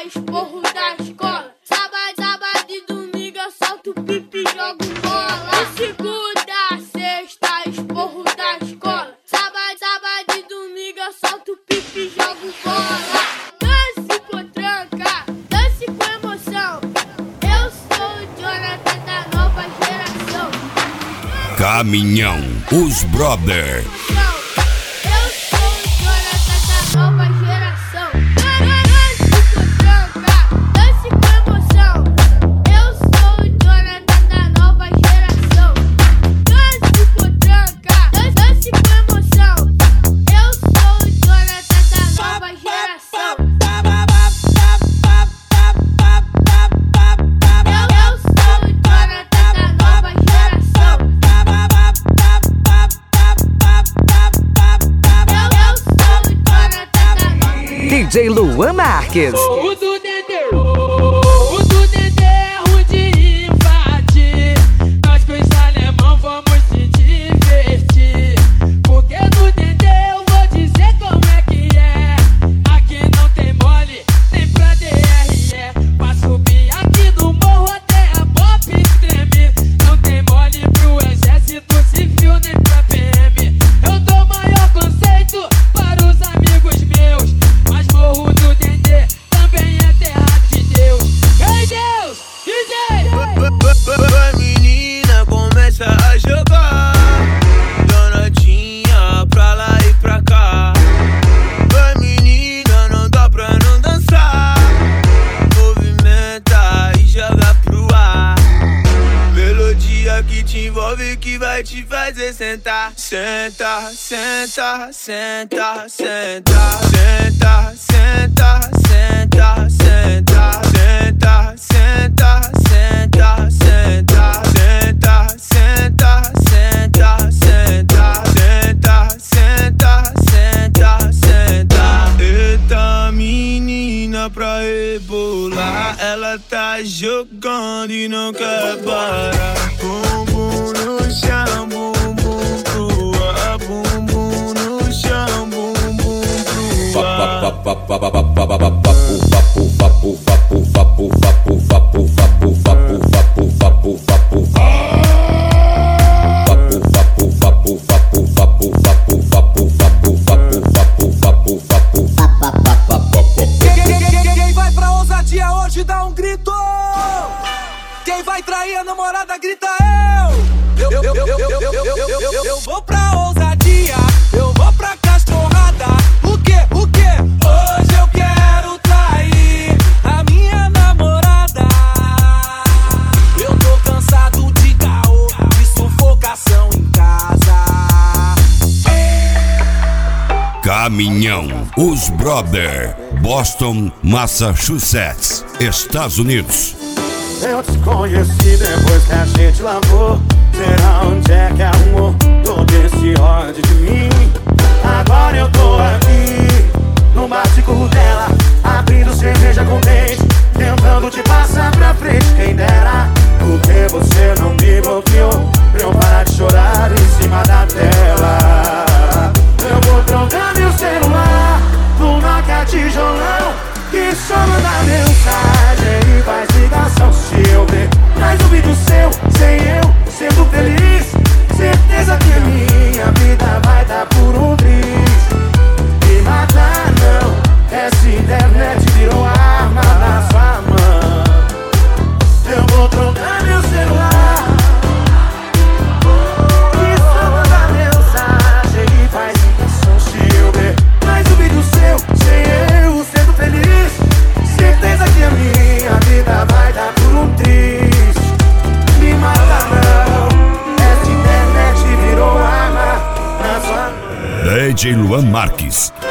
esporro da escola. Sábado e domingo eu solto pipi e jogo bola. Segunda, sexta, esporro da escola. Sábado e domingo eu solto pipi e jogo bola. Dance com tranca, dance com emoção. Eu sou o Jonathan da nova geração. Caminhão, os brother. Eu sou o Jonathan da nova geração. Dance com emoção. Eu sou o Jonathan da nova geração. Dance com tranca, dance com emoção. Eu sou o Jonathan da nova geração. Eu sou o Jonathan da nova geração. DJ Luan Marques. O do Dedê é ruim de invadir. Nós com esse alemão vamos se divertir. Porque do Dedê eu vou dizer como é que é. Aqui não tem mole, nem pra DRE. Pra subir aqui do morro até a pop treme. Não tem mole pro exército civil nem pra PM. Eu dou maior conceito para os amigos meus. Mas morro do Dedê também é terra de Deus. Ei Deus, DJ! Vai menina, começa a jogar. Donatinha pra lá e pra cá. Vai menina, não dá pra não dançar. Movimenta e joga pro ar. Melodia que te envolve, que vai te fazer sentar. Senta, senta, senta, senta. Senta, senta, senta, senta. Senta, senta, senta, senta. Senta, senta, senta, senta. Senta, senta, senta, senta. Eita menina pra rebolar, ela tá jogando e não quer parar. Bumbum no chão, bumbum pro ar. Bumbum no chão, bumbum pro ar. Quem vai pra ousadia hoje dá um grito. Quem vai trair a namorada grita eu vou pra ousadia, eu vou pra cachorrada. O quê? Hoje eu quero trair a minha namorada. Eu tô cansado de caô, de sufocação em casa. Caminhão, os brother. Boston, Massachusetts, Estados Unidos. Eu te conheci depois que a gente lavou. Será onde é que arrumou todo esse ódio de mim? Agora eu tô aqui no básico dela, abrindo cerveja com dente, tentando te passar pra frente. Quem dera, porque você não me bloqueou pra eu parar de chorar em cima da tela. Eu vou trocar meu celular no Nokia tijolão, que só manda mensagem e faz ligação. Se eu ver mais um vídeo seu, sem eu sendo feliz, certeza que minha vida vai dar por um triz. Me matar não, essa internet virou arma na sua mão. Eu vou trocar meu celular, que só manda mensagem e faz ligação. Se eu ver mais um vídeo seu, sem eu sendo feliz, certeza que a minha vida vai dar por um triz. Me mata não, essa internet virou arma na sua mão. DJ Luan Marques,